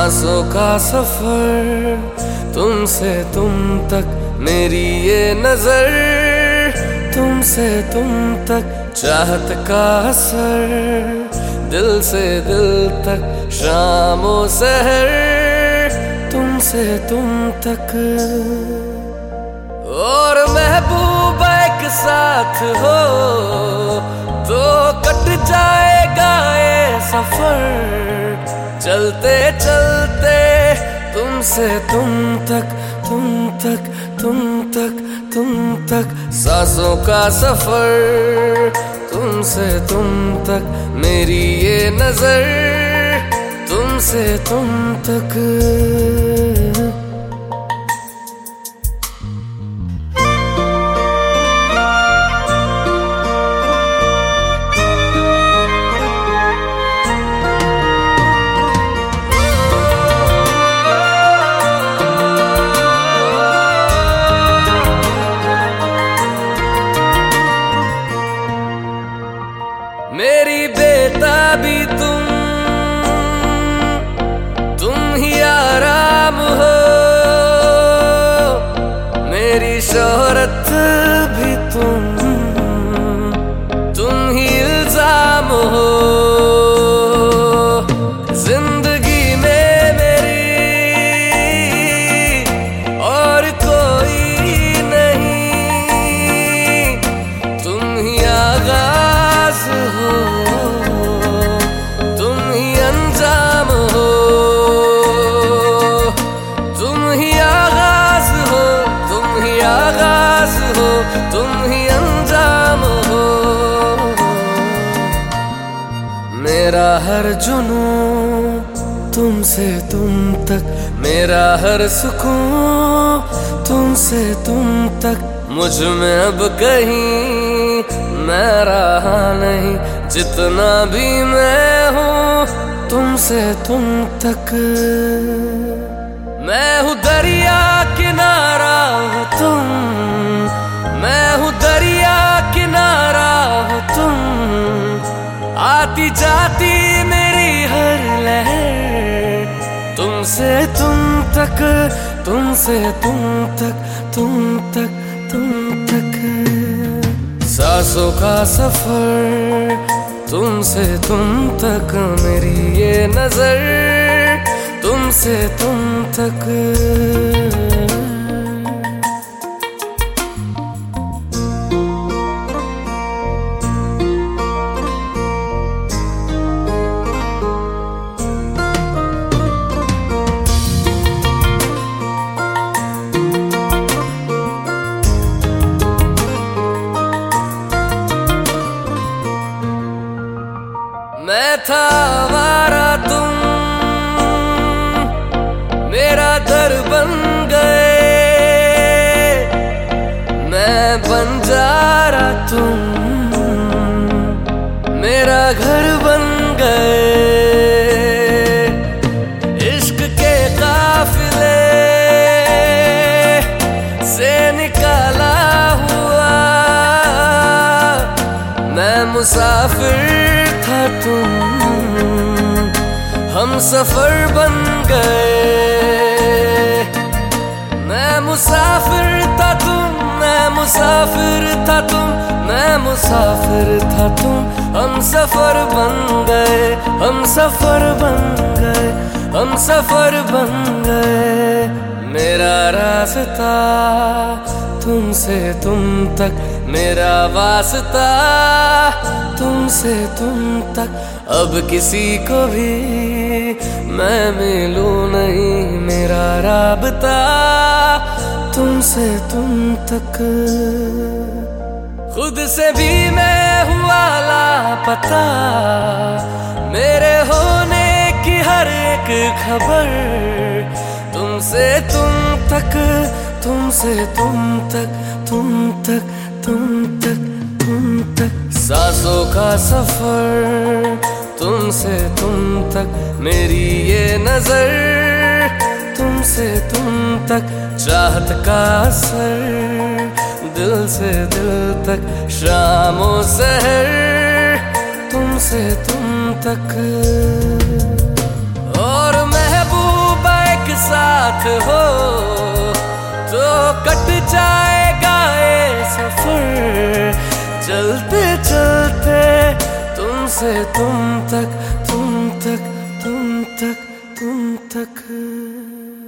सांसों का सफर, तुमसे तुम तक मेरी ये नजर, तुमसे तुम तक चाहत का असर, दिल से दिल तक शामो सहर, तुमसे तुम तक। और महबूबा एक साथ हो तो कट जाएगा ये सफर, चलते चलते तुमसे तुम तक, तुम तक, तुम तक, तुम तक। सांसों का सफर, तुमसे तुम तक मेरी ये नजर, तुमसे तुम तक। मेरी बेताबी तुम ही आराम हो, मेरी शोहरत भी तुम ही इल्जाम हो। जिंदगी में मेरी और कोई नहीं, तुम ही आगाज हो, तुम ही अंजाम हो, तुम ही आगाज हो, तुम ही आगाज हो, तुम ही अंजाम हो। मेरा हर जुनून तुमसे तुम तक, मेरा हर सुकून तुमसे तुम तक। मुझ में अब कहीं मैं रहा नहीं, जितना भी मैं हूँ तुमसे तुम तक। मैं हूँ दरिया किनारा हो तुम, मैं हूँ दरिया किनारा हो तुम, आती जाती मेरी हर लहर तुमसे तुम तक, तुमसे तुम तक, तुम तक, तुम तक। सांसों का सफर, तुमसे तुम तक मेरी ये नजर, तुमसे तुम तक। मैं था आवारा, तुम मेरा दर बन गए, मैं बंजारा, तुम मेरा घर बन गए। इश्क के काफिले से निकाला हुआ मैं मुसाफिर था, तुम हम सफर बन गए। मैं मुसाफिर था तुम, मैं मुसाफिर था तुम, मैं मुसाफिर था तुम, हम सफर बन गए, हम सफर बन गए, हम सफर बन गए। मेरा रास्ता तुमसे तुम तक, मेरा वास्ता तुमसे तुम तक। अब किसी को भी मैं मिलूं नहीं, मेरा राबता तुमसे तुम तक। खुद से भी मैं हुआ लापता, मेरे होने की हर एक खबर तुमसे तुम तक, तुमसे तुम तक, तुम तक, तुम तक, तुम तक। सांसों का सफर, तुमसे तुम तक मेरी ये नजर, तुमसे तुम तक चाहत का असर, दिल से दिल तक शामो सहर, तुमसे तुम तक। और महबूब साथ हो तो कट जाएगा ये सफर, चलते चलते तुमसे तुम तक, तुम तक, तुम तक, तुम तक।